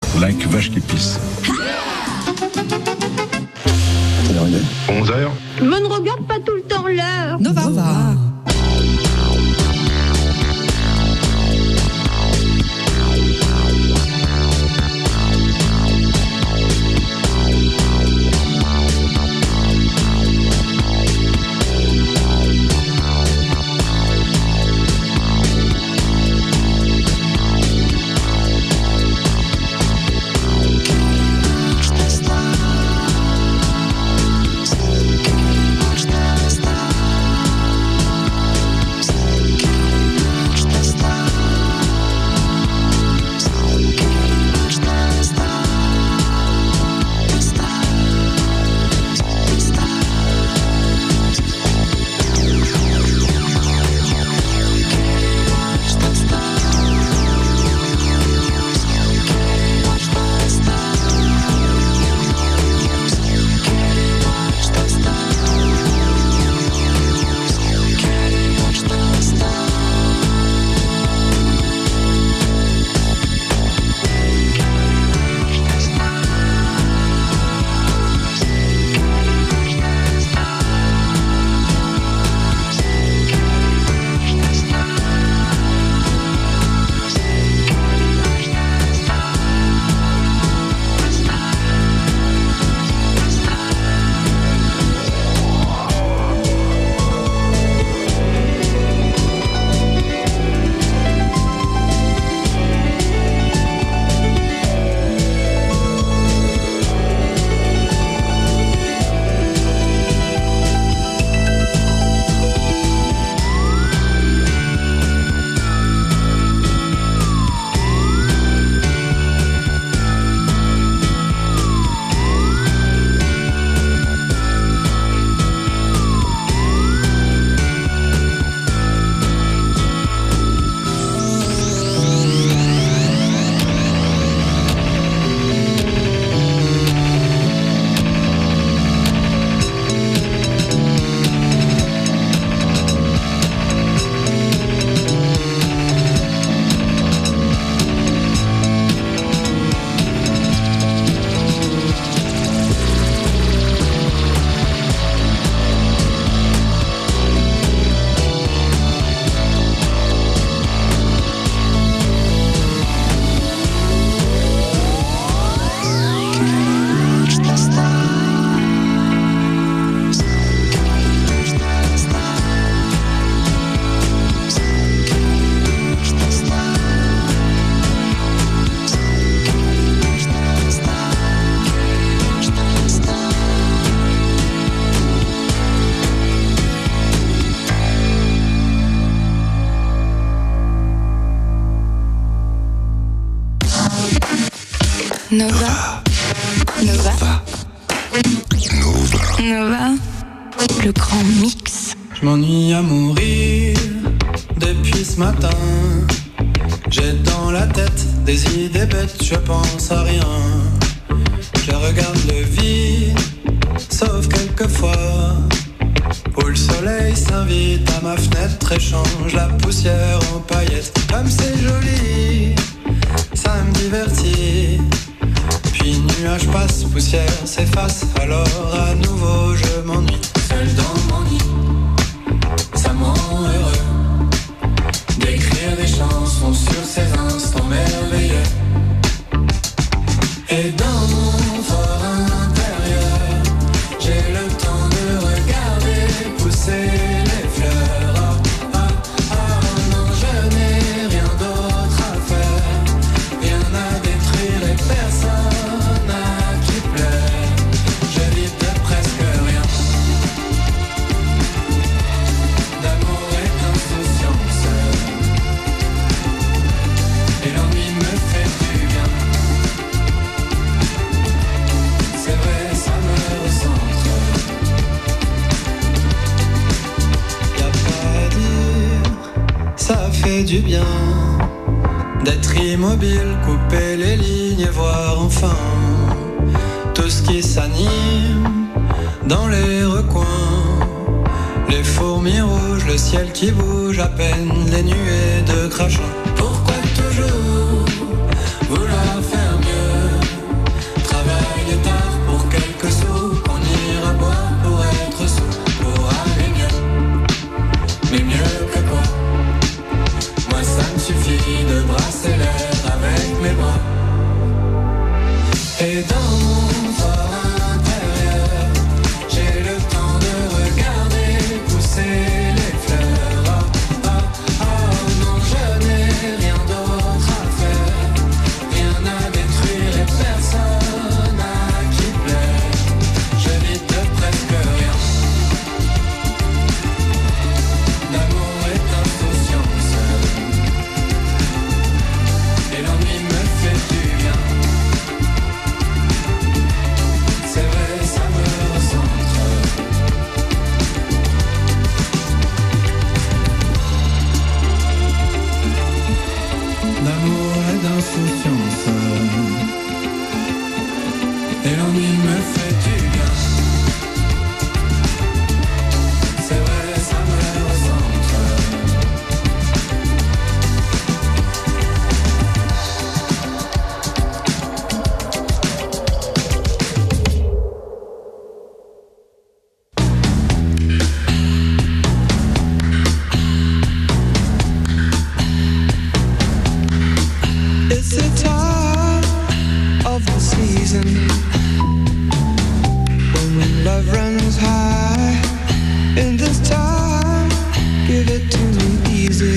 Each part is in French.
Like vache qui pisse. Quelle heure il est ? 11h. Je ne regarde pas tout le temps l'heure. Nova. Nova. Le grand mix. Je m'ennuie à mourir depuis ce matin. J'ai dans la tête des idées bêtes, je pense à rien. Je regarde le vide, sauf quelquefois où le soleil s'invite à ma fenêtre et change la poussière en paillettes. Comme c'est joli, ça me divertit. Puis nuage passe, poussière s'efface, alors à nouveau je m'ennuie. Seul dans mon lit, ça me rend heureux d'écrire des chansons sur ces instants merveilleux. Et dans mon fort intérieur, j'ai le temps de regarder pousser les fleurs. Ah, ah, ah, non, je n'ai rien d'autre à faire, rien à détruire et personne à qui plaire. Je vis de presque rien, d'amour et d'insouciance, et l'ennui me fait du bien. C'est vrai, ça me recentre. Y'a pas à dire, ça fait du bien d'être immobile, couper les lignes et voir enfin tout ce qui s'anime dans les recoins. Les fourmis rouges, le ciel qui bouge à peine, les nuées de crachin. Pourquoi toujours vouloir faire mieux? nuit me fait du bien. C'est vrai, ça me recentre. It's the time of the season when love runs high. In this time, give it to me easy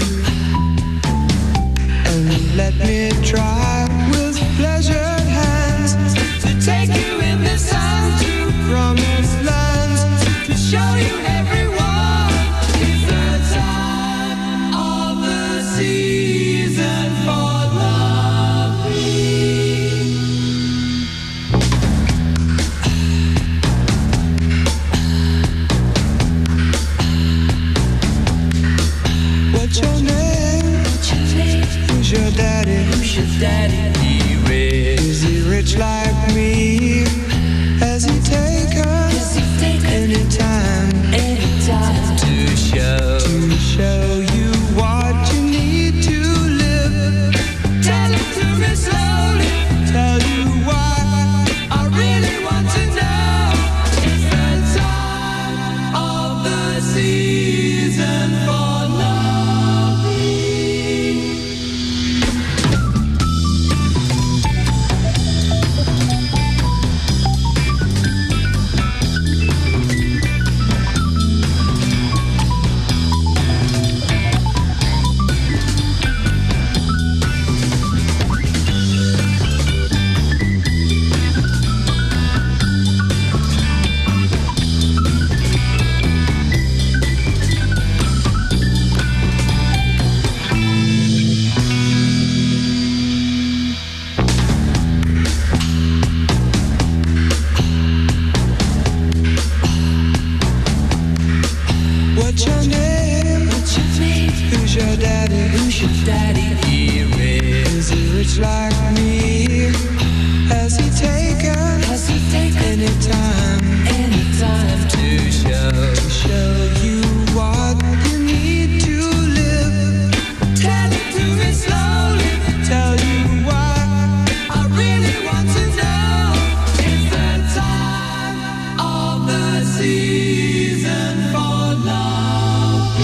and let me try with pleasured hands to take you in the sun to promised lands, to show you everyone. It's the time of the season for What's your name? Who's your daddy? Is he rich like me? Has he taken any time to show you what you need to live? Tell it to me slowly. Tell you why I really want to know. It's the time of the season for What's your name? Who's your daddy? Is he rich like me? Has he taken any time to show you what you need to live? Tell it to me slowly. Tell you why I really want to know. It's the time of the season for love.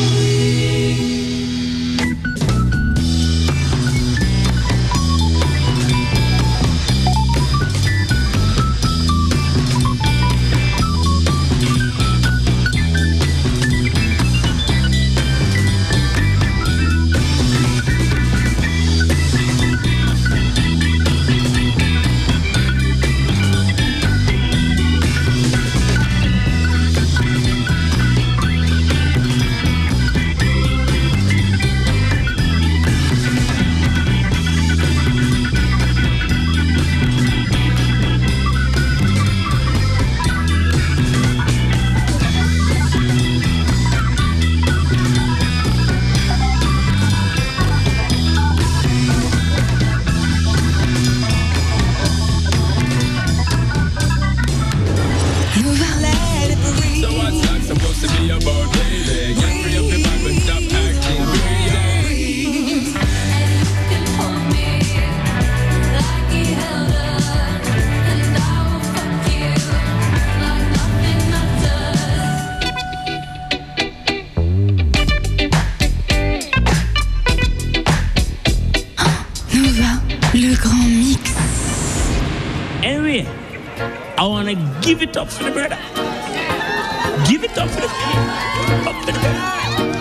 Anyway, I want to give it up for the brother. Give it up for the brother. Up for the brother.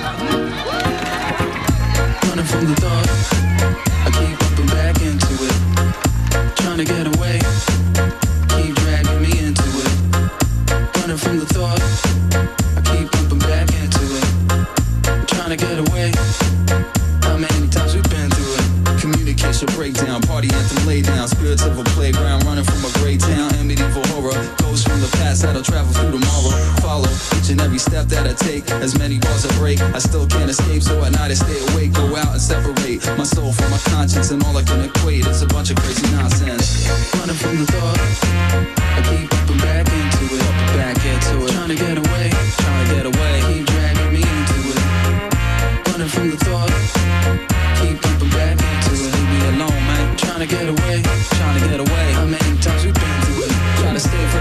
Running from the thought, I keep bumping back into it. Trying to get away, keep dragging me into it. Running from the thought, I keep bumping back into it. Trying to get away, how many times we've been through it. Communication breakdown, party anthem lay down. Spirits of a playground, running from a great town. And medieval horror, ghosts from the past that'll travel through tomorrow. Follow each and every step that I take. As many bars I break, I still can't escape. So at night I stay awake, go out and separate my soul from my conscience. And all I can equate is a bunch of crazy nonsense. Running from the thought, I keep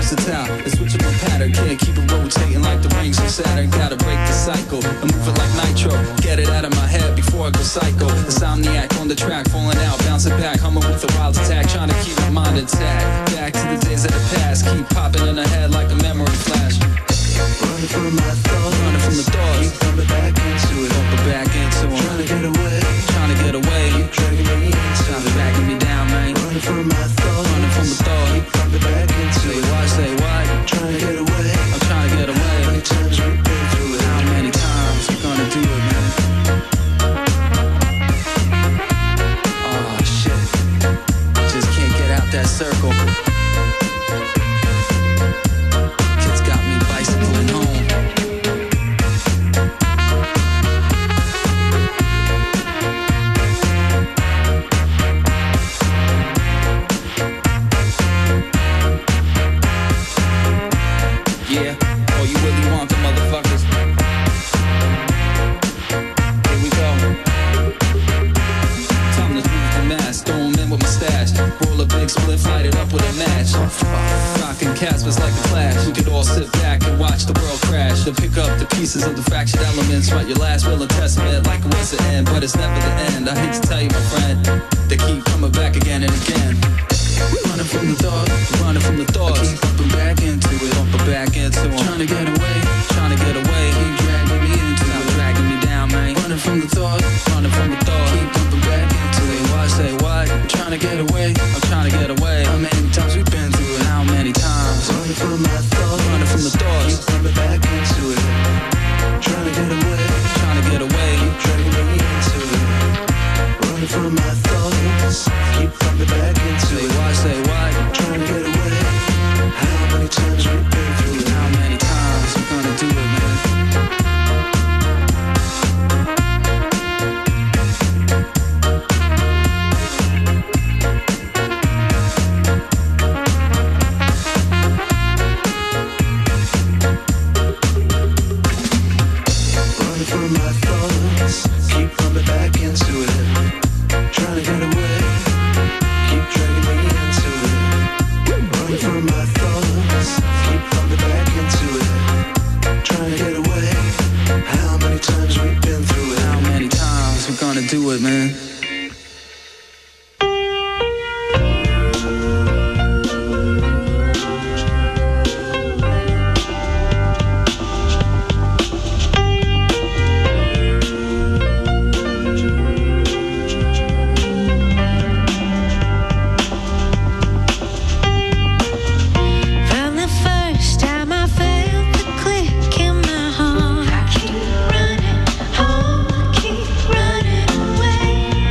versatile. The switchable pattern, can't keep it rotating like the rings of Saturn. Gotta break the cycle and move it like nitro. Get it out of my head before I go psycho. Insomniac on the track, falling out, bouncing back, humming with a wild attack, trying to keep my mind intact. Back to the days of the past, keep popping in the head like a memory flash. Running from my thoughts, running from the thoughts, keep coming back into it, bumping back into them. Trying to get away, trying to get away, keep dragging me into it, backing me down, man. Running from my thoughts, running from the thoughts, keep coming back into it. Say what? Trying to get away, I'm trying to get away. How many times we've been through it? How many times we gonna do it, man? Oh shit, just can't get out that circle. Kids got me bicycling home. Yeah, oh, you really want the motherfuckers? Here we go. Time to move the mask, throw 'em in with my stash. Roll a big split, light it up with a match. Rockin' Caspers like a Clash. We could all sit back and watch the world crash. To pick up the pieces of the fractured elements. Write your last will and testament like it was the end, but it's never the end. I hate to tell you, my friend, they keep coming back again and again. Running from the thoughts, running from the thoughts. I keep bumping back into it, bumping back into it. Trying to get away, trying to get away. Keep dragging me into it, dragging me down, man. Running from the thoughts, running from the thoughts. Keep bumping back into it. Say what? I'm trying to get away, I'm trying to get away. How many times we've been through it? How many times? Running from my thoughts, running from the thoughts. Keep coming back into it. Trying to get away, trying to get away. Keep dragging me into it. Running from my thoughts, keep coming back into it. Say what? Trying to get away. How many times we've been through it? How many times we gonna do it, man? Running from my thoughts, keep coming back into it. Trying to get away, keep dragging me into it. Running from my thoughts, keep coming back into it. Trying to get away. How many times we've been through it? How many times we gonna do it, man? Running, oh, keep running away.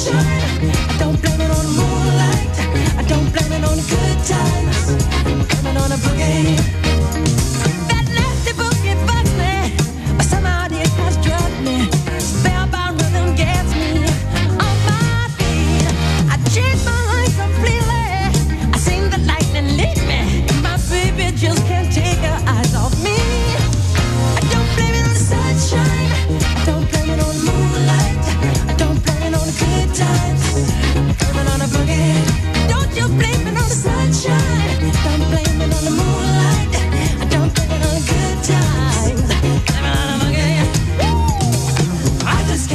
sunshine. I don't blame it on the moonlight. I don't blame it on the good times. I blame it on the boogie. That nasty boogie bugs me, but somehow it has drugged me. Spellbound rhythm gets me on my feet. I changed my life completely. I seen the lightning lead me. My baby just can't take her eyes off me. I don't blame it on the sunshine. I don't blame it on the moonlight. I don't blame it on the good times. I blame it on the boogie. Don't you blame it on the sunshine. Don't blame it on the moonlight. I don't blame it on the good times. Blame it on the boogie. I just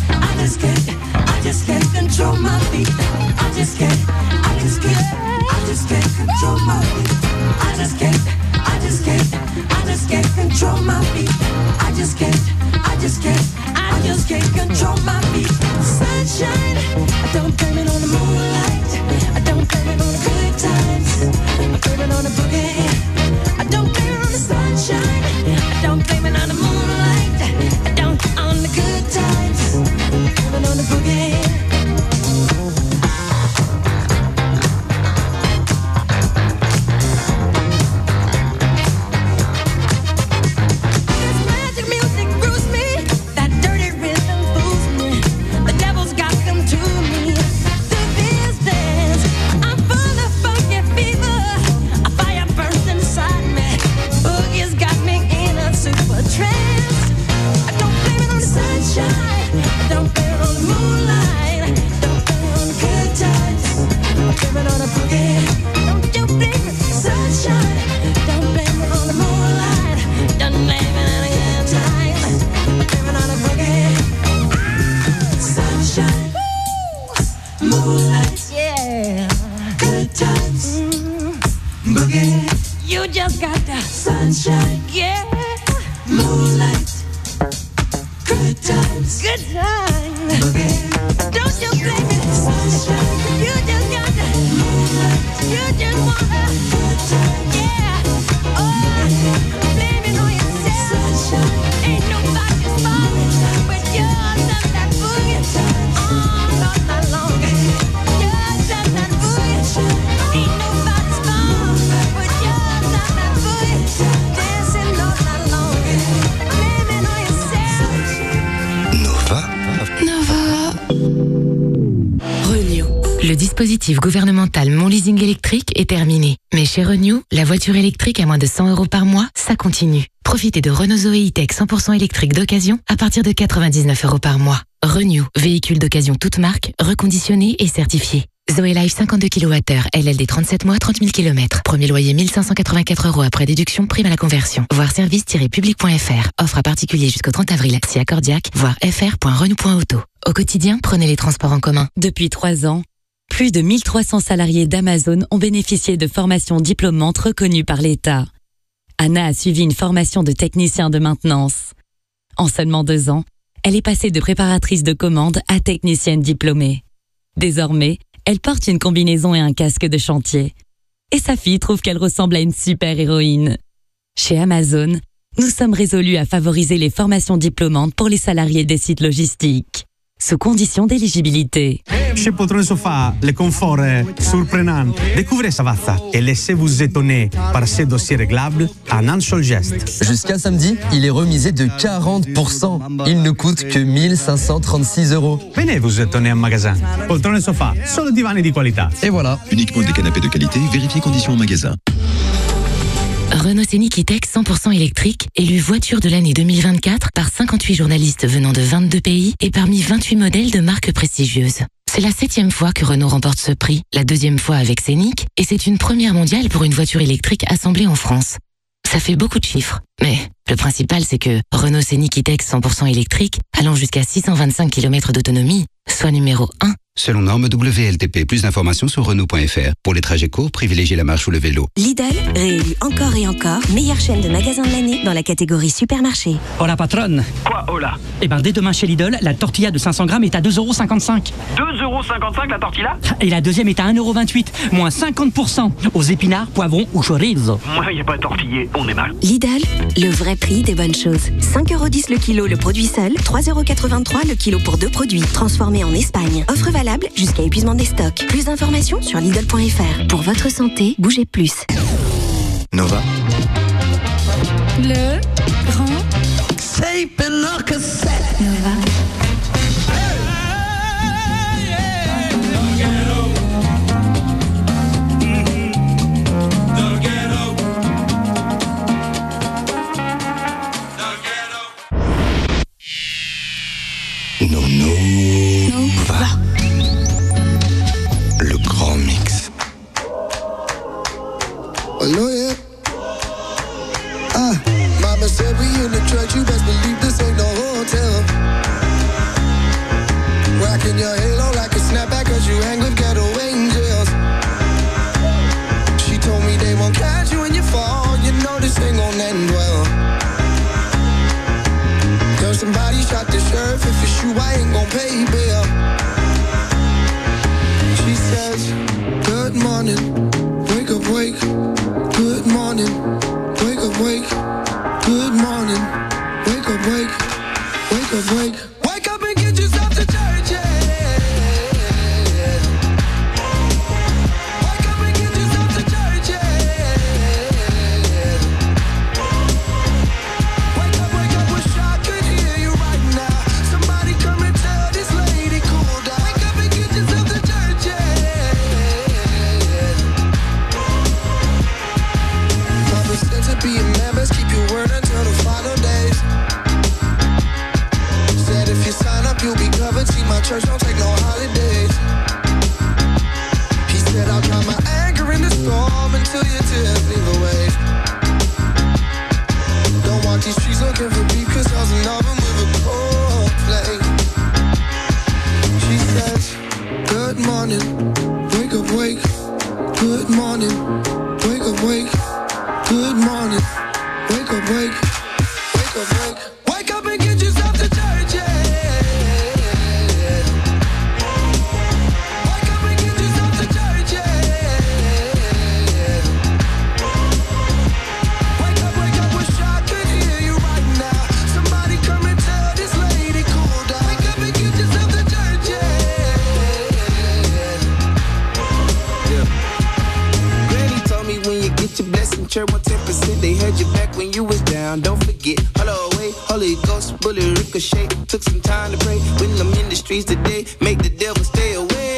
can't control my feet. I just can't control my feet. I just can't control my feet. I just can't control my feet. Sunshine, I don't blame it on the moonlight. I don't blame it on the good times. I blame it on the boogie. I don't blame it on the sunshine. I don't blame it on the moonlight. I don't on the good times. I blame it on the boogie. You just got the sunshine, yeah. Moonlight, good times, good times. Don't you blame it, sunshine. You just got the moonlight. You just wanna good times, yeah. Oh, blame it on yourself. Sunshine, ain't nobody's fault, but you're just that boogie. Oh, not that long. You're just that boogie. Ain't nobody's fault, but you're just that boogie. Dancing all night long. Blame it on yourself. Nova. Renew. Le dispositif gouvernemental Mon Leasing électrique est terminé. Mais chez Renew, la voiture électrique à moins de 100 € par mois, ça continue. Profitez de Renault Zoe E-Tech 100% électrique d'occasion à partir de 99 € par mois. Renew, véhicule d'occasion toute marque, reconditionné et certifié. Zoe Life 52 kWh, LLD 37 mois, 30 000 km. Premier loyer 1584 € après déduction, prime à la conversion. Voir service-public.fr. Offre à particulier jusqu'au 30 avril. Si accordiaque, voir fr.renew.auto. Au quotidien, prenez les transports en commun. Depuis 3 ans, plus de 1300 salariés d'Amazon ont bénéficié de formations diplômantes reconnues par l'État. Anna a suivi une formation de technicien de maintenance. En seulement 2 ans, elle est passée de préparatrice de commande à technicienne diplômée. Désormais, elle porte une combinaison et un casque de chantier. Et sa fille trouve qu'elle ressemble à une super-héroïne. Chez Amazon, nous sommes résolus à favoriser les formations diplômantes pour les salariés des sites logistiques, sous condition d'éligibilité. Chez Poltrone Sofa, le confort est surprenant. Découvrez Savazza et laissez-vous étonner par ces dossiers réglables en un seul geste. Jusqu'à samedi, il est remisé de 40%. Il ne coûte que 1536 €. Venez vous étonner en magasin. Poltrone Sofa, solo divani di qualità. Et voilà. Uniquement des canapés de qualité, vérifiez conditions en magasin. Renault Scénic E-Tech 100% électrique, élu voiture de l'année 2024 par 58 journalistes venant de 22 pays et parmi 28 modèles de marques prestigieuses. C'est la 7e fois que Renault remporte ce prix, la 2e fois avec Scénic, et c'est une première mondiale pour une voiture électrique assemblée en France. Ça fait beaucoup de chiffres, mais le principal c'est que Renault Scénic E-Tech 100% électrique, allant jusqu'à 625 km d'autonomie, soit numéro 1. Selon norme WLTP, plus d'informations sur Renault.fr. Pour les trajets courts, privilégiez la marche ou le vélo. Lidl, réélu encore et encore, meilleure chaîne de magasins de l'année dans la catégorie supermarché. Hola patronne. Quoi hola? Eh ben dès demain chez Lidl, la tortilla de 500 grammes est à 2,55 €. 2,55 € la tortilla? Et la deuxième est à 1,28 €, moins 50% aux épinards, poivrons ou chorizo. Moi, y a pas de tortillé, on est mal. Lidl, le vrai prix des bonnes choses. 5,10 € le kilo le produit seul, 3,83 € le kilo pour 2 produits, transformés en Espagne. Offre valable valable jusqu'à épuisement des stocks. Plus d'informations sur Lidl.fr. Pour votre santé, bougez plus. Nova. Le grand Tape and cassette. Nova. Nova. Le grand mix. Oh yeah. Mama said we in the church, you best believe this ain't no hotel. Rocking your halo like a snapback, cause you hang with ghetto angels. She told me they won't catch you when you fall, you know this ain't gon' end well. Girl, somebody shot the sheriff, if it's you, I ain't gon' pay bail. She says, good morning, wake up, wake. Good morning, wake up, wake. Good morning, wake up, wake. Wake up, wake. Wake up and get yourself to church, yeah. Wake up and get yourself to church, yeah. Wake up, wish I could hear you right now. Somebody come and tell this lady cool down. Wake up and get yourself to church, yeah. Papa said to be a man, best keep your word until the final days. Said if you sign up, you'll be covered. See, my church don't take no holidays. He said I'll dry my anger in the storm until your tears leave a wave. Don't walk these streets looking for beef, cause there's enough of them with a cold flame. She says, good morning, wake up, wake. Good morning, wake up, wake. Good morning, wake up, wake. Wake up, wake. Wake up and get yourself to church, yeah. Wake up and get yourself to church, yeah. Wake up, wish I could hear you right now. Somebody come and tell this lady cool down. Wake up and get yourself to church, yeah. Granny told me when you get your blessing, church 10%, they had your back when you was down. Don't forget, hello, wait, Holy Ghost, bullet ricochet. Took some time to pray when I'm in the streets today. Make the devil stay away.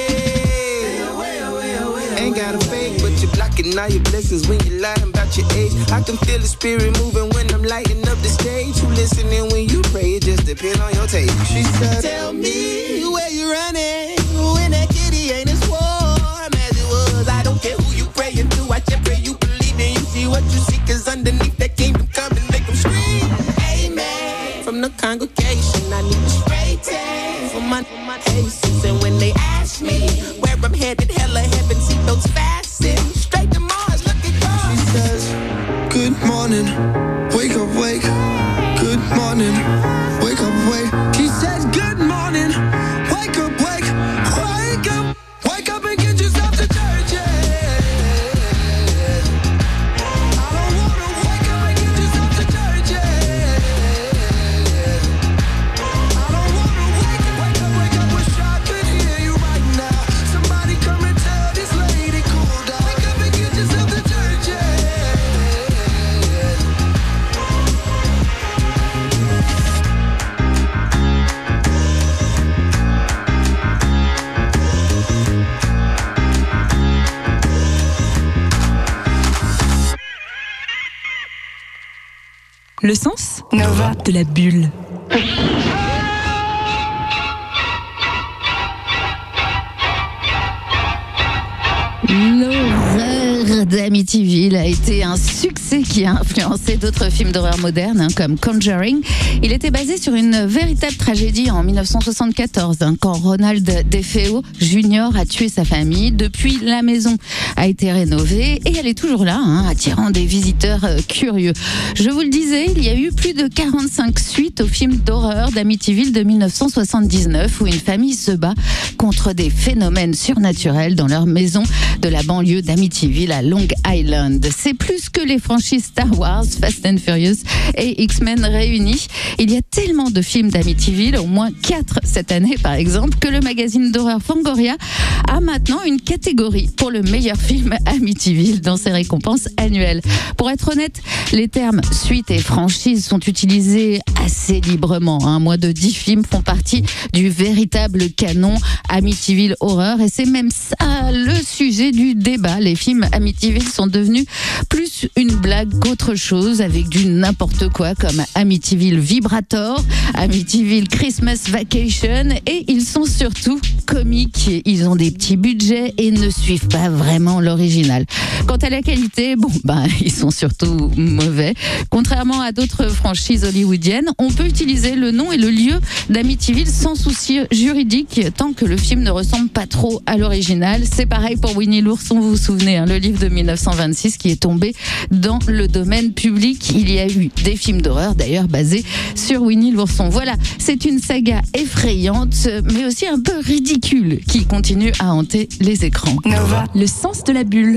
Ain't got a fake, but you're blocking all your blessings when you're lying about your age. I can feel the spirit moving when I'm lighting up the stage. You listening when you pray, it just depends on your taste. She said, tell me where you running when that kitty ain't as warm as it was. I don't care who you praying to, I just pray you believe and you see what you see, cause underneath that kingdom come and make them scream. Amen. From the congregation, I need a straight text for my cases. And when they ask me where I'm headed, hell or heaven, seatbelts fasten. Straight to Mars, look at God. She says, good morning, wake up, wake. Good morning, wake up, wake. She says, good morning, wake up, wake. Wake up and get yourself to church, yeah. I don't wanna wake up and get yourself to church, yeah. I don't wanna wake up, wish I could hear you right now. Somebody come and tell this lady cool down. Wake up and get yourself to church, yeah. Le sens Nova de la bulle. L'horreur d'Amityville a été un succès qui a influencé d'autres films d'horreur modernes comme Conjuring. Il était basé sur une véritable tragédie en 1974 quand Ronald DeFeo Jr. a tué sa famille. Depuis, la maison a été rénovée et elle est toujours là, attirant des visiteurs curieux. Je vous le disais, il y a eu plus de 45 suites au film d'horreur d'Amityville de 1979 où une famille se bat contre des phénomènes surnaturels dans leur maison de la banlieue d'Amityville. à Long Island. C'est plus que les franchises Star Wars, Fast and Furious et X-Men réunis. Il y a tellement de films d'Amityville, au moins 4 cette année par exemple, que le magazine d'horreur Fangoria a maintenant une catégorie pour le meilleur film Amityville dans ses récompenses annuelles. Pour être honnête, les termes suite et franchise sont utilisés assez librement. Moins de 10 films font partie du véritable canon Amityville Horror et c'est même ça le sujet du débat. Les films Amityville sont devenus plus une blague qu'autre chose, avec du n'importe quoi comme Amityville Vibrator, Amityville Christmas Vacation, et ils sont surtout comiques. Ils ont des petits budgets et ne suivent pas vraiment l'original. Quant à la qualité, ils sont surtout mauvais. Contrairement à d'autres franchises hollywoodiennes, on peut utiliser le nom et le lieu d'Amityville sans souci juridique tant que le film ne ressemble pas trop à l'original. C'est pareil pour Winnie l'ourson, vous vous souvenez, le livre de 1926 qui est tombé dans le domaine public. Il y a eu des films d'horreur d'ailleurs basés sur Winnie l'ourson. Voilà, c'est une saga effrayante mais aussi un peu ridicule qui continue à hanter les écrans. Nova, le sens de la bulle.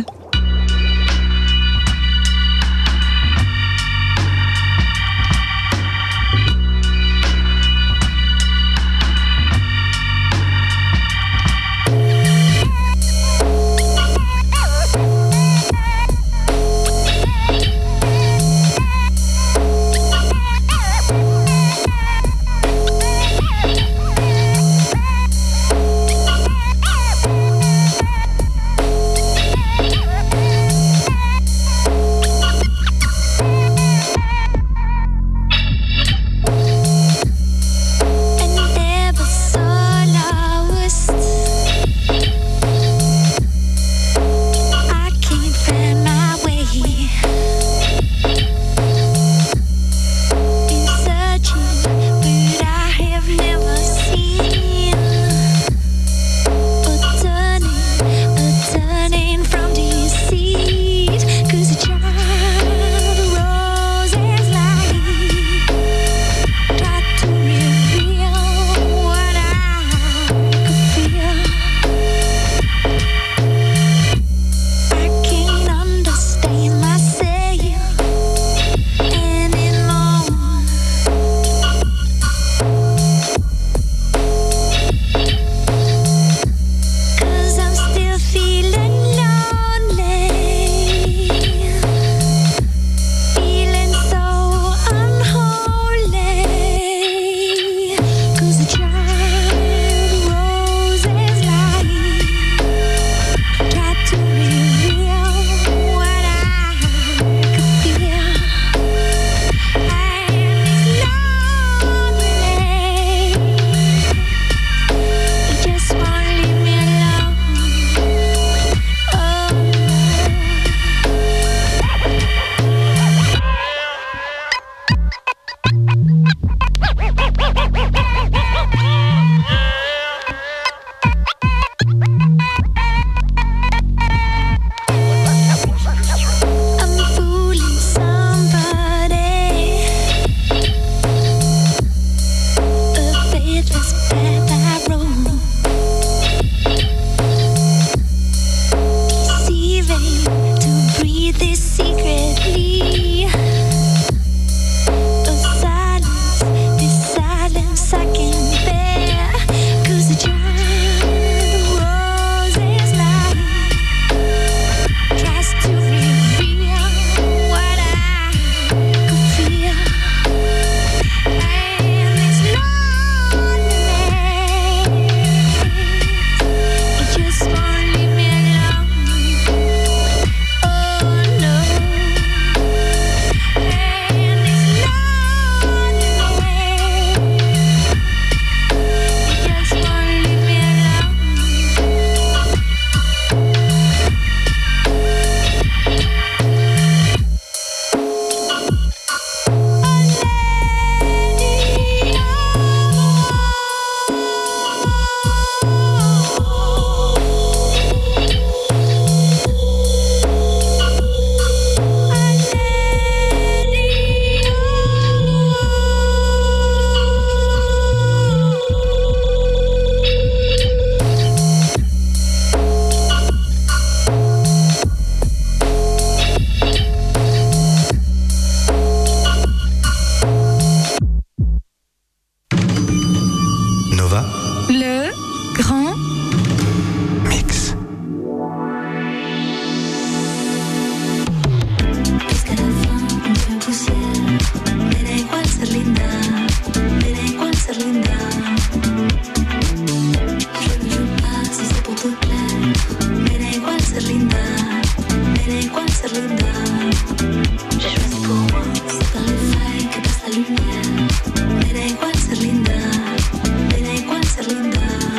tu plaire. Me da igual ser linda, me da igual ser linda. J'ai choisi pour moi, c'est par les failles que passe la lumière. Me da igual ser linda, me da igual ser linda.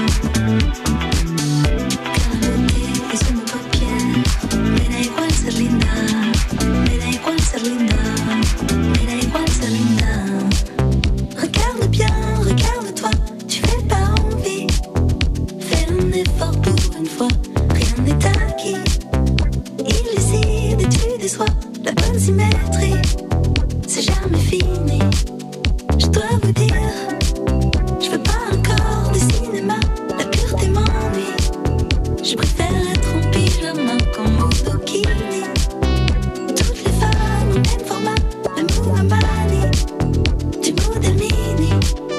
Car la beauté est sous mes paupières. Me da igual ser linda, me da igual ser linda, me da igual ser linda. Regarde bien, regarde-toi, tu fais pas envie. Fais un effort pour une fois, rien n'est acquis. Illucide et tu déçois, la bonne symétrie, c'est jamais fini. Je dois vous dire, je veux pas encore du cinéma, la pureté m'ennuie. Je préfère être en pyjama comme au bikini. Toutes les femmes au même format, le mouvement manie, du modèle mini.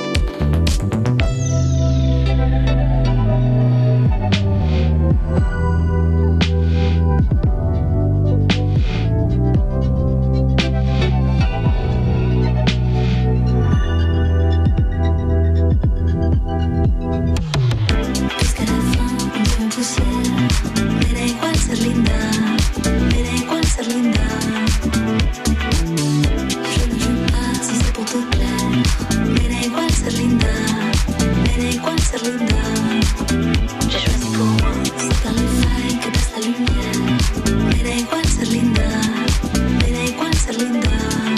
Jusqu'à la fin, on devient poussière. Me da igual ser linda, me da igual ser linda. Je ne joue pas si c'est pour te plaire. Me da igual ser linda, me da igual ser linda. J'ai choisi pour moi, c'est par les failles que passe la lumière. Me da igual ser linda, me da igual ser linda.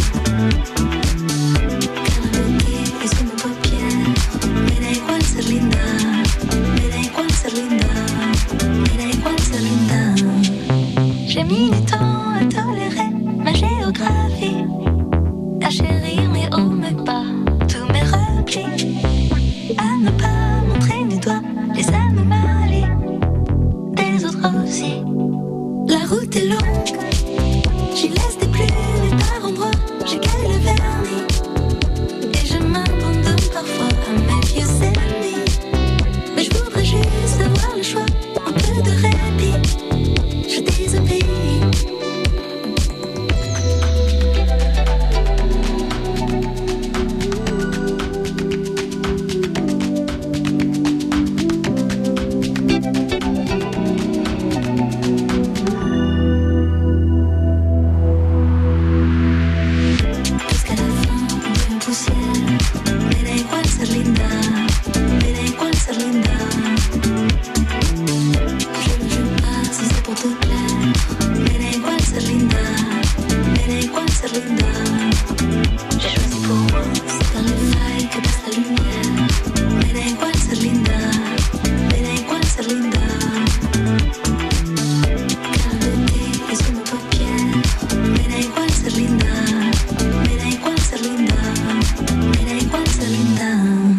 Car la beauté est sous mes paupières. Me da igual ser linda, me da igual ser linda, me da igual ser linda. J'ai mis du temps à tolérer ma géographie, à chérir mes hauts, mes bas, tous mes replis, à ne pas montrer mes doigts les anomalies des autres aussi. La route est longue, j'y laisse des plumes et par endroits j'écaille le vernis, et je m'abandonne parfois à mes vieux ennemis. Mais je voudrais juste avoir le choix, un peu de répit. Je désobéis. Jusqu'à la fin, on devient poussière. Me da igual ser linda, me da igual ser linda. Je ne joue pas si c'est pour te plaire. Me da igual ser linda, me da igual ser linda. J'ai choisi pour moi, c'est par les failles que passe la lumière. Me da igual ser linda, me da igual ser linda. Car la beauté est sous mes paupières. Me da igual ser linda, me da igual ser linda, me da igual ser linda.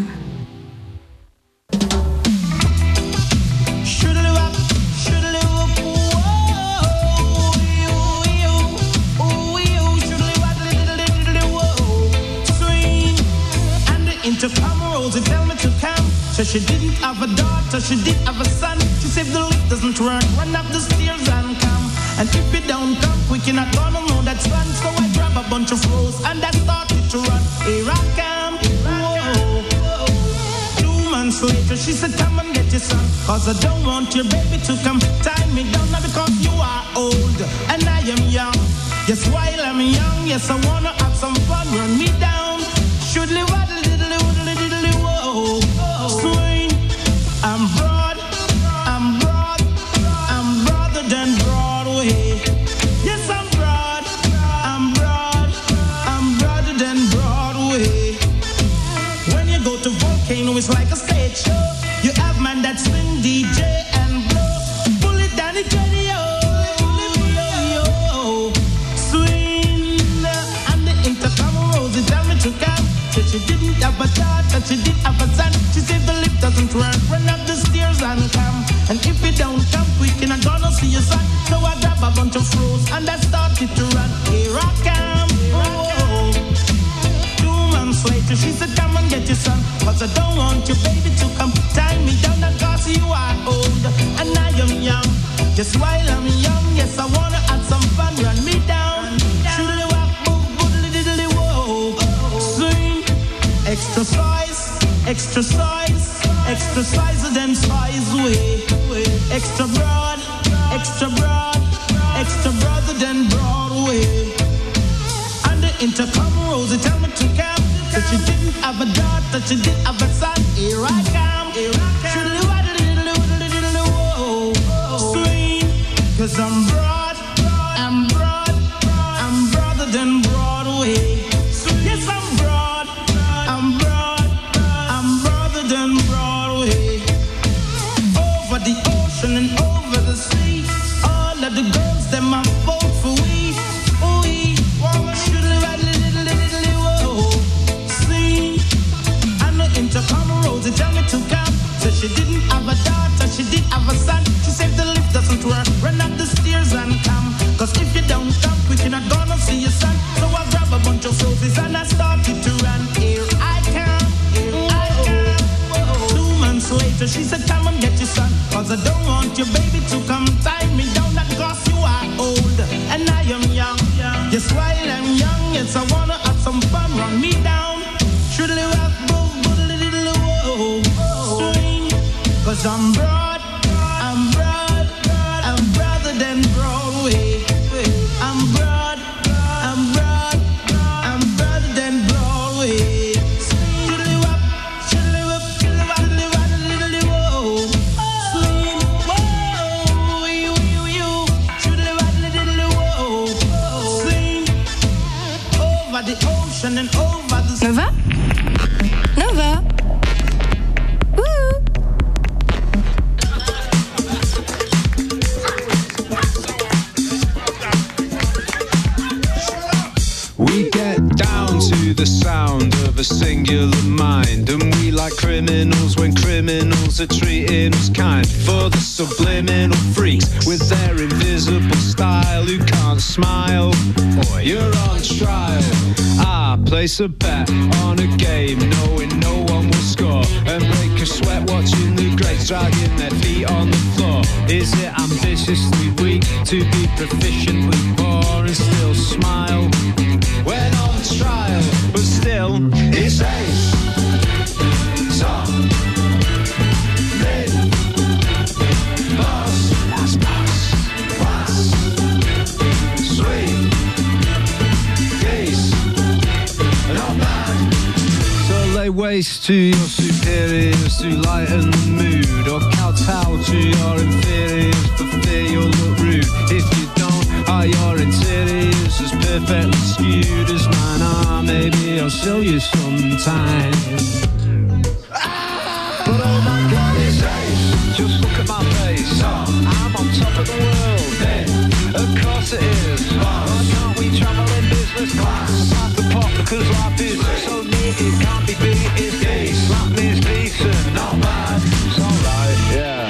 Intercom Rosie tell me to come. So she didn't have a daughter, she did have a son. She said the lift doesn't run up the stairs and come. And if you don't come quick, you're not gonna know that's fun. So I grab a bunch of roses and I started to run. Here I come, whoa. 2 months later, she said, come and get your son. Cause I don't want your baby to come tie me down. Now because you are old and I am young. Yes, while I'm young, yes, I wanna have some fun. Run me down. Should live waddle diddly woodly diddly whoa. Swing. I'm broad, I'm broad, I'm broader than Broadway. Yes, I'm broad, I'm broad, I'm broader than Broadway. When you go to Volcano, it's like a stage show. You have man that swing DJ and blow. Pull it down, it's ready, swing. And the intercom Rosie tell me to come. Said she didn't have a daughter, she did have a son. She said the lift doesn't run up the stairs and come. And if you don't come quick, you're not gonna see your son. So I grab a bunch of roses and I started to run. Here I come, oh. 2 months later, she said, come and get your son. Cause I don't want your baby to come tie me down. Cause you are old and I am young. Just while I'm young, yes, I wanna have some fun. Run me down. Should walk, boop, boodly diddly whoa. Swing. Exercise, exercise, exercise then size way. extra broad, extra broad, extra broader than Broadway. On the intercom, Rosie tell me to come. That she didn't have a daughter, she did have a son. Here I come, here I come. Swing, 'cause I'm broad, I'm broad, I'm broader than Broadway. Yes, I'm broad, I'm broad, I'm broader than Broadway. Over the ocean and over the sea, all of the girls, them are vote for we. We, see, I know intercom Rosie tell me to come. So she didn't have a daughter, she did have a son. She said the lift doesn't work, run up the stairs and come. 'Cause if you don't come, we cannot gonna see your son. So I grab a bunch of roses and I started to run. Here I come, here I come. 2 months later, she said, come and get your son. 'Cause I don't want your baby to come tie me down. That 'cause you are old and I am young. Yes, while I'm young, yes, I wanna have some fun. Run me down, should live up, swing. 'Cause I'm broad, I'm broad, I'm broader than Broadway. I'm broad, I'm broad, I'm broader than Broadway. Shiddly wop, shiddly wop, shiddly wop, shiddly wop, shiddly wop. Swing, whoa, you, shiddly wop, shiddly wop. Swing, over the ocean and over the Nova? Nova? We get down to the sound of a singular mind, and we like criminals when criminals are treating us kind. For the subliminal freaks with their invisible style who can't smile, you're on trial. I place a bet on a game knowing no one will score, and break a sweat watching the greats dragging their feet on the floor. Is it ambitiously weak to be proficiently poor and still smile when on trial? But still, it's ace, top, mid, boss, that's boss, class, sweet, geese, not bad. So lay waste to your superiors to lighten the mood, or kowtow to your inferiors for fear you'll look rude. If you don't, are your interiors as perfectly skewed as mine are? Maybe I'll show you sometime. But oh my God, it's ace. Just look at my face. I'm on top of the world. Of course it is. Why can't we travel in business class? Slap the pot because life is so neat it can't be beat. It's decent. Slap me is decent, not bad. It's alright, yeah.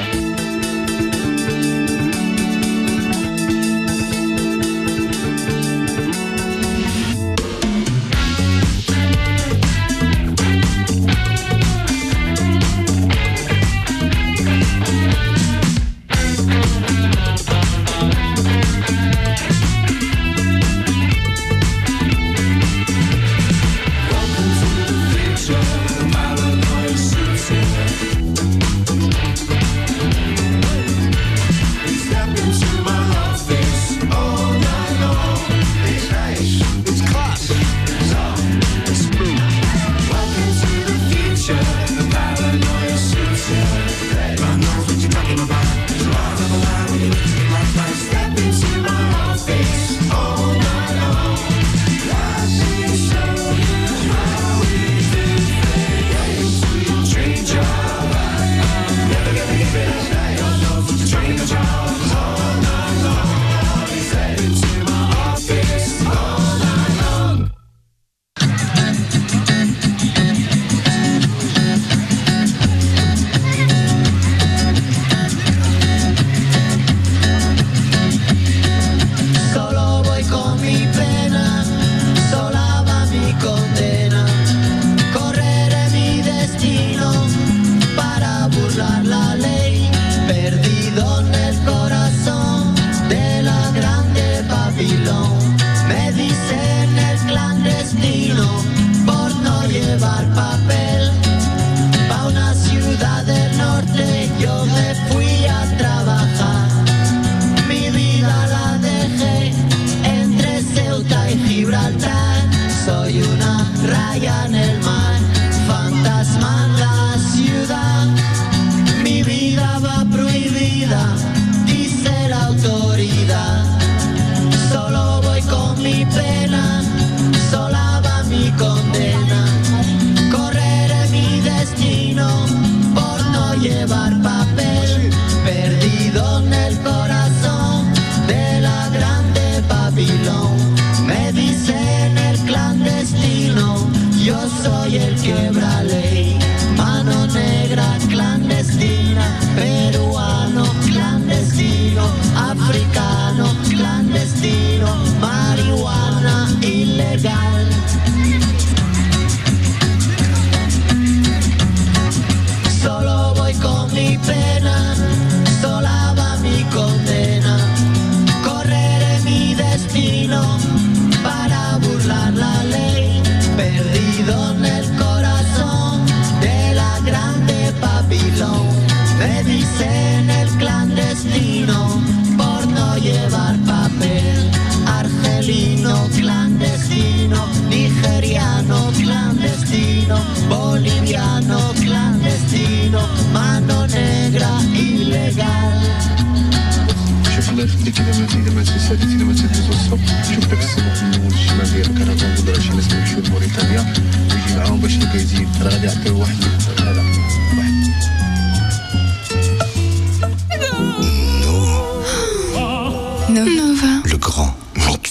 لما تسالتي لما تدوزو السوق شوف داك السوق من اليمين الشمال ديالك انا كنقول راه شي ناس كيمشيو لموريتانيا ويجي معاهم باش يبقى يزيد راه غادي يعطيو واحد هذا Nova. Le grand mix.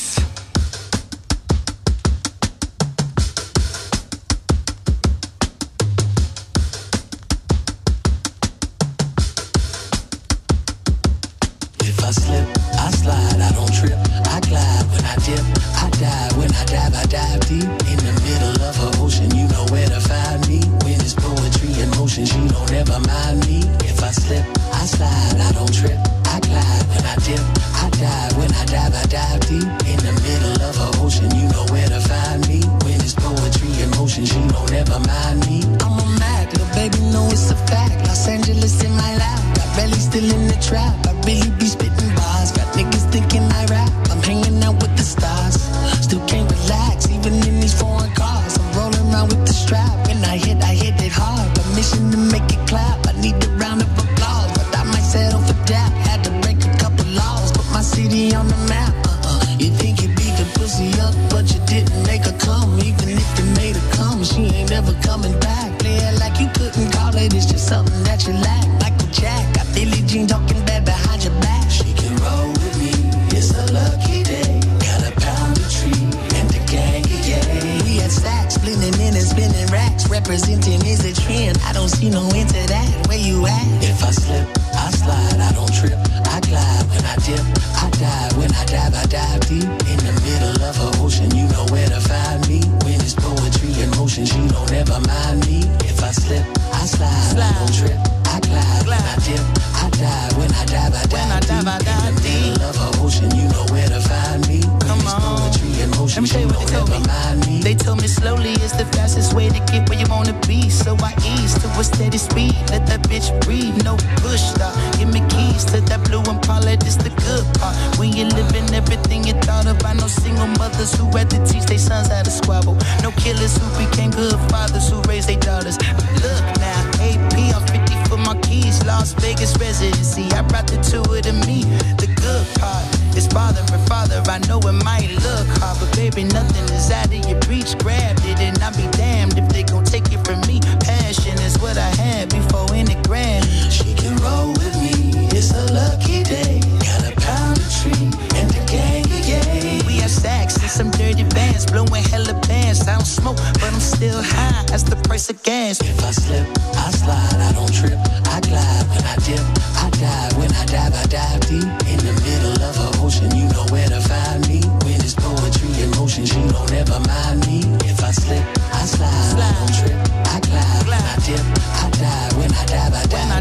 If I slip, I slide, I don't trip. I glide when I dip, I dive. When I dive deep. In the middle of an ocean, you know where to find me. When it's poetry in motion, she don't ever mind me. If I slip, I slide, I don't trip. I glide when I dip, I dive. When I dive deep. In the middle of an ocean, you know where to find me. When it's poetry in motion, she don't ever mind me. I'm a Mac, little baby, know it's a fact. Los Angeles in my lap, got belly still in the trap. I really be spitting bars, got niggas thinking I rap. I'm hanging out with the stars, still can't relax, even in these foreign cars. I'm rolling around with the strap, when I hit it hard. Permission to make it clap, I need a round of applause, but I might settle for that. Had to break a couple laws, put my city on the map. You think you beat the pussy up, but you didn't make her come. Even if you made her come, she ain't never coming back. Play it like you couldn't call it, it's just something that you lack. Michael Jack, got Billie Jean talking bad behind your back. She can roll with me, it's a lucky day. Got a pound of tree and the gang, yeah. We had stacks, blending in and spinning racks. Representing is a trend, I don't see no end to that. Where you at? If I slip, I slide, I don't trip. I glide when I dip, I dive. When I dive deep. In the middle of an ocean, you know where to find me. When it's poetry in motion, she don't ever mind me. If I slip, I slide, I don't trip. I glide when I dip, I dive. When I dive deep. In the middle of an ocean, you know where to find me. When it's poetry in motion, she don't ever mind me. They told me slowly is the fastest way to get where you wanna be. So I ease to a steady speed. Let that bitch breathe, no push stop. Give me keys to that blue Impala, this the good part. When you're living everything you thought about. No single mothers who had to teach their sons how to squabble. No killers who became good fathers who raised their daughters. Look now, AP, I'm 50 for my keys. Las Vegas residency, I brought the two of them me. The good part is father and father. I know it might look hard, but baby, nothing is out of your reach. Grabbed it and I'll be damned if they gon' take it from me. Passion is what I had before in the grand. She can roll with me, it's a lucky day. Got a pound of tree and the gang, yeah. We have stacks and some dirty bands, blowing hella bands. I don't smoke, but I'm still high. That's the price of gas. If I slip, I slide, I don't trip. I glide when I dip, I dive. When I dive deep. In the middle of an ocean, you know where to find me. When it's poetry in motion, she don't ever mind me. If I slip, I slide, I don't trip. I glide when I dip, I dive. When I dive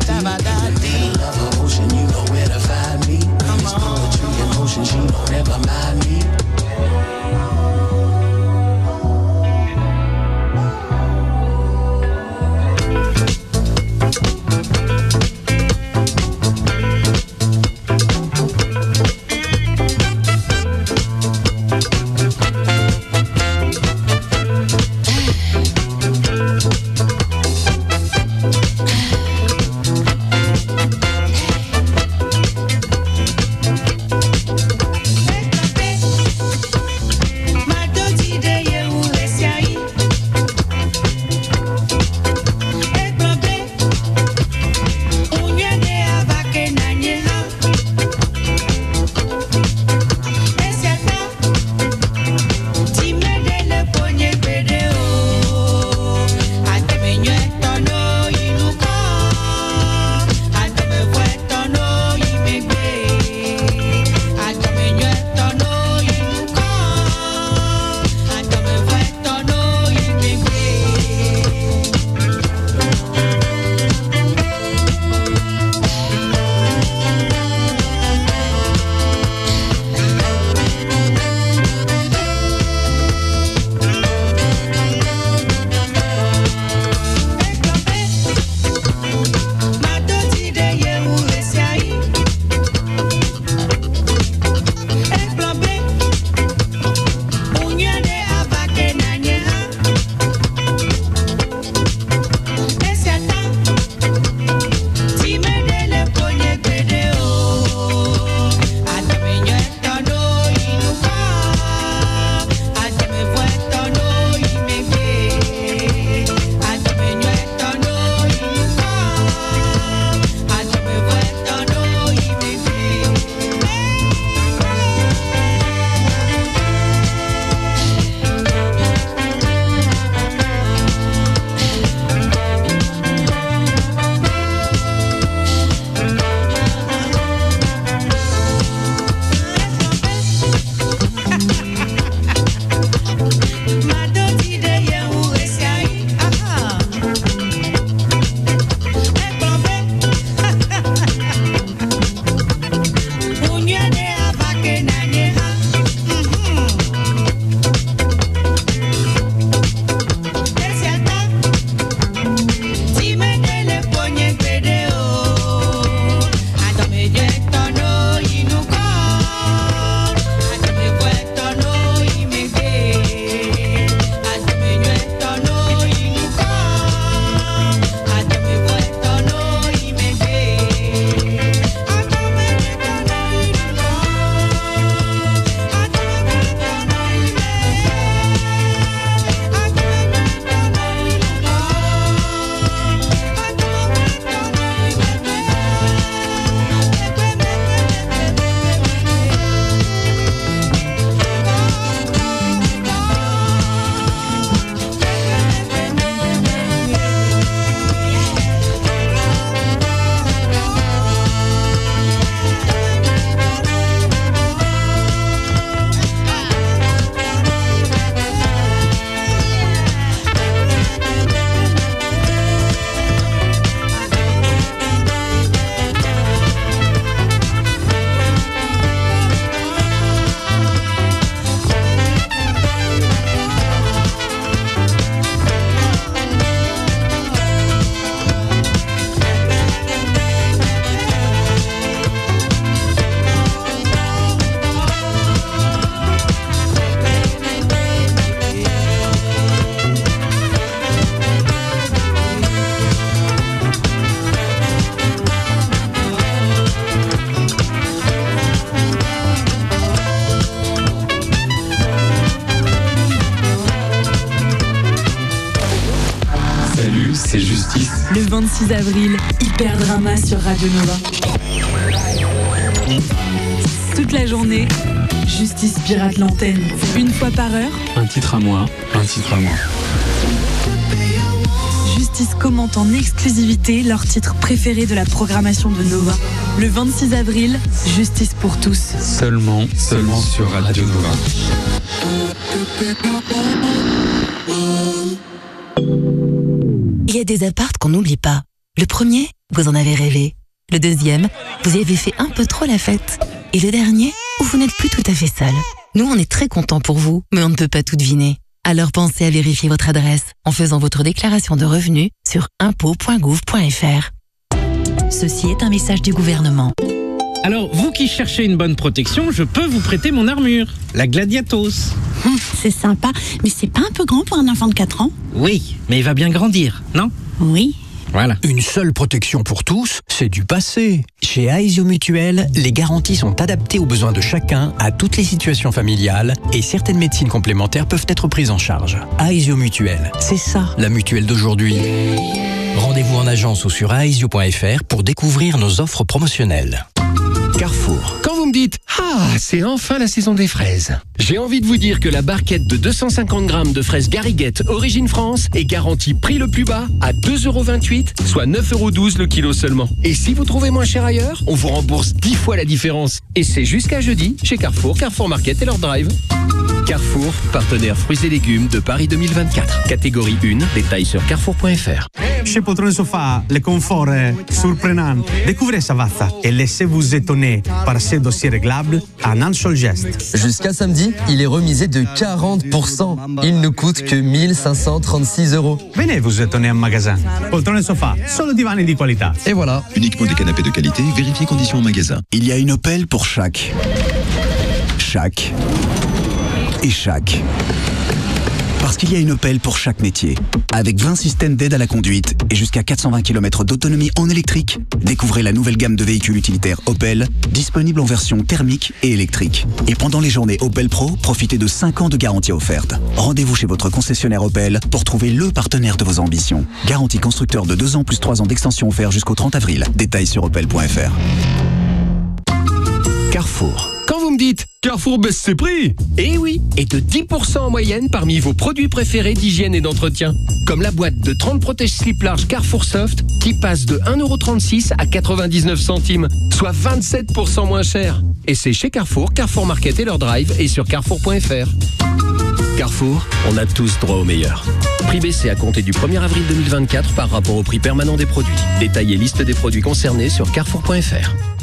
deep. In the middle of an ocean, you know where to find me. When it's poetry in motion, she don't ever mind me. 26 avril, Hyper Drama sur Radio Nova. Toute la journée, Justice pirate l'antenne. Une fois par heure, un titre à moi, un titre à moi. Justice commente en exclusivité leurs titres préférés de la programmation de Nova. Le 26 avril, Justice pour tous. Seulement sur Radio Nova. Il y a des apparts qu'on n'oublie pas. Le premier, vous en avez rêvé. Le deuxième, vous y avez fait un peu trop la fête. Et le dernier, où vous n'êtes plus tout à fait seul. Nous, on est très contents pour vous, mais on ne peut pas tout deviner. Alors pensez à vérifier votre adresse en faisant votre déclaration de revenus sur impôts.gouv.fr. Ceci est un message du gouvernement. Alors, vous qui cherchez une bonne protection, je peux vous prêter mon armure, la Gladiatos. C'est sympa, mais c'est pas un peu grand pour un enfant de 4 ans? Oui, mais il va bien grandir, non? Oui. Voilà. Une seule protection pour tous, c'est du passé. Chez Aesio Mutuel, les garanties sont adaptées aux besoins de chacun, à toutes les situations familiales, et certaines médecines complémentaires peuvent être prises en charge. Aesio Mutuel, c'est ça la mutuelle d'aujourd'hui. Rendez-vous en agence ou sur aesio.fr pour découvrir nos offres promotionnelles. Carrefour. Quand vous me dites « Ah, c'est enfin la saison des fraises », j'ai envie de vous dire que la barquette de 250 grammes de fraises Gariguette Origine France est garantie prix le plus bas à 2,28 €, soit 9,12 € le kilo seulement. Et si vous trouvez moins cher ailleurs, on vous rembourse 10 fois la différence. Et c'est jusqu'à jeudi chez Carrefour, Carrefour Market et leur drive. Carrefour, partenaire fruits et légumes de Paris 2024. Catégorie 1, détails sur carrefour.fr. Chez Poltrone Sofa, le confort est surprenant. Découvrez Savazza et laissez-vous étonner par ses dossiers réglables en un seul geste. Jusqu'à samedi, il est remisé de 40%. Il ne coûte que 1536 €. Venez vous étonner en magasin. Poltrone Sofa, solo divani di qualità. Et voilà. Uniquement des canapés de qualité, vérifiez conditions en magasin. Il y a une Opel pour chaque. Et chaque. Parce qu'il y a une Opel pour chaque métier. Avec 20 systèmes d'aide à la conduite et jusqu'à 420 km d'autonomie en électrique, découvrez la nouvelle gamme de véhicules utilitaires Opel, disponible en version thermique et électrique. Et pendant les journées Opel Pro, profitez de 5 ans de garantie offerte. Rendez-vous chez votre concessionnaire Opel pour trouver le partenaire de vos ambitions. Garantie constructeur de 2 ans plus 3 ans d'extension offert jusqu'au 30 avril. Détails sur opel.fr. Carrefour. Quand vous me dites « Carrefour baisse ses prix », eh oui, et de 10% en moyenne parmi vos produits préférés d'hygiène et d'entretien. Comme la boîte de 30 protège-slip large Carrefour Soft qui passe de 1,36 € à 99 centimes, soit 27% moins cher. Et c'est chez Carrefour, Carrefour Market et leur drive et sur carrefour.fr. Carrefour, on a tous droit au meilleur. Prix baissé à compter du 1er avril 2024 par rapport au prix permanent des produits. Détaillez liste des produits concernés sur carrefour.fr.